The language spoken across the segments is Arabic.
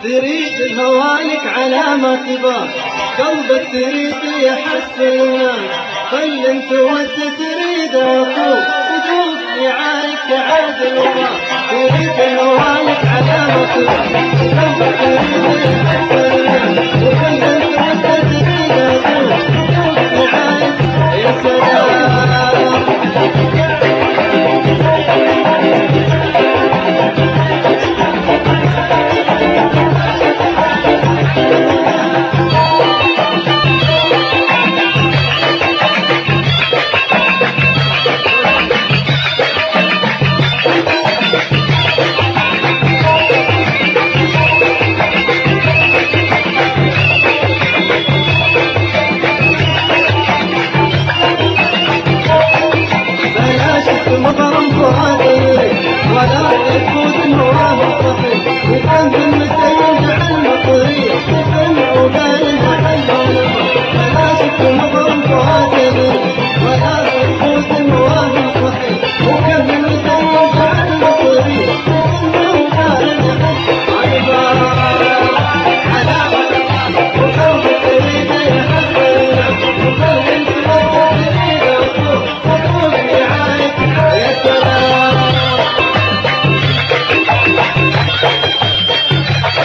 تريد الهوالك على ما تبان، قلبك تريد يحسن الناس، خل انت وانت تريد اخوك وذوق يعايك عادل وراك. تريد الهوالك على ما تبان، قلبك تريد يحسن الناس، وخل انت وانت تريد اخوك وذوق يعايك يا سلام. مغرم فؤادي ولا يفوت الهواه الصحيح، وكان المتين على المطريق سمع وقال محل فلا شفت مغرم فؤادي ولا يفوت الهواه الصحيح، وكان المتين على المطريق سمع وقال محل على وقلب تريد يحبنا وقلب انت تريد وقلب يعايك يا سلام.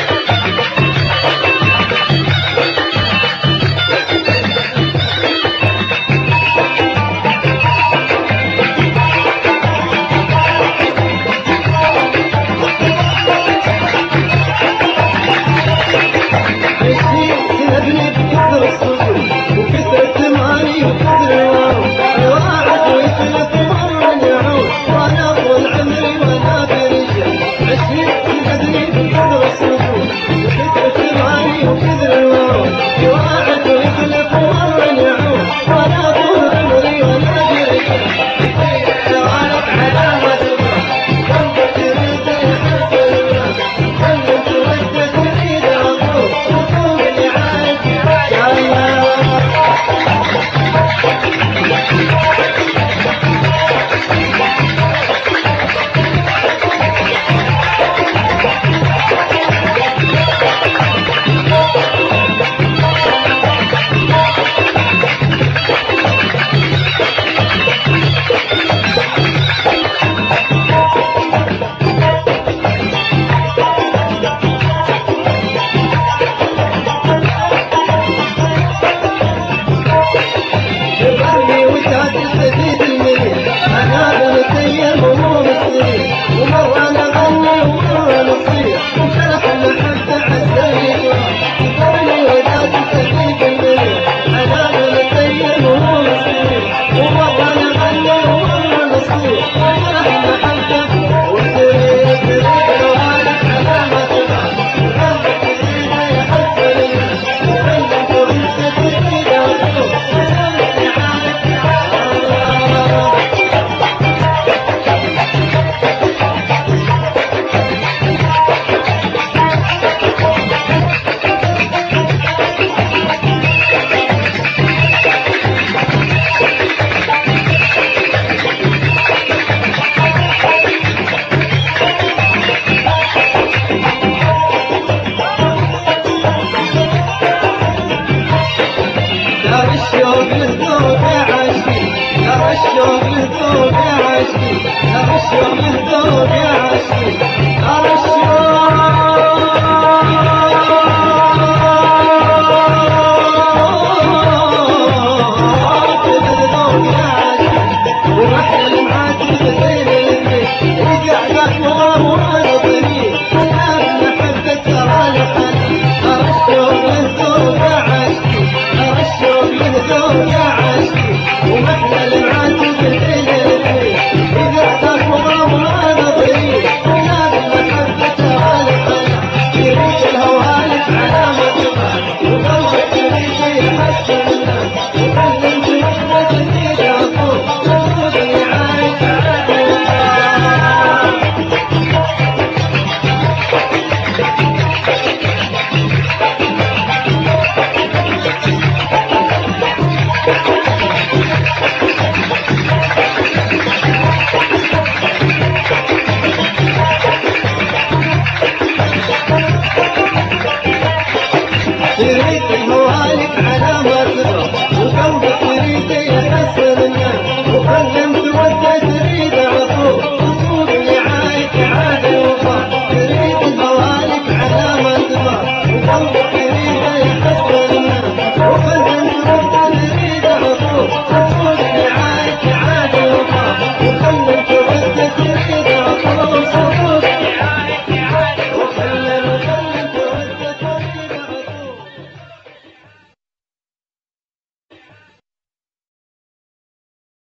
هوالك على ما تبغى وقلبك يريد يحس